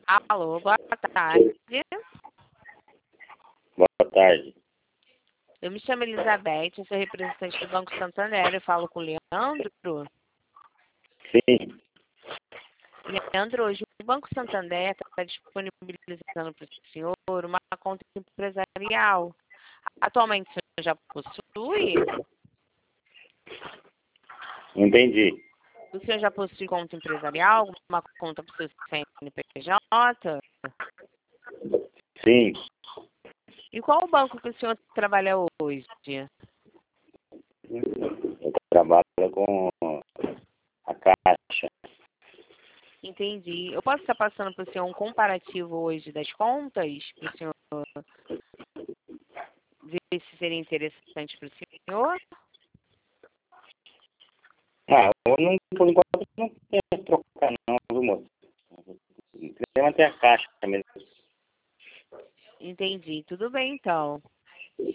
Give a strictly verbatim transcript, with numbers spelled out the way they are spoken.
Alô, boa tarde. Boa tarde. Eu me chamo Elizabeth, eu sou representante do Banco Santander. Eu falo com o Leandro. Sim. Leandro, hoje o Banco Santander está disponibilizando para o senhor uma conta empresarial. Atualmente o senhor já possui? Entendi. O senhor já possui conta empresarial? Uma conta para o seu C N P J? Sim. E qual o banco que o senhor trabalha hoje? Eu trabalho com a Caixa. Entendi. Eu posso estar passando para o senhor um comparativo hoje das contas, para o senhor ver se seria interessante para o senhor? Ah, eu não, por enquanto não quero trocar não, viu, moço? Queria manter a Caixa mesmo. Entendi. Tudo bem, então.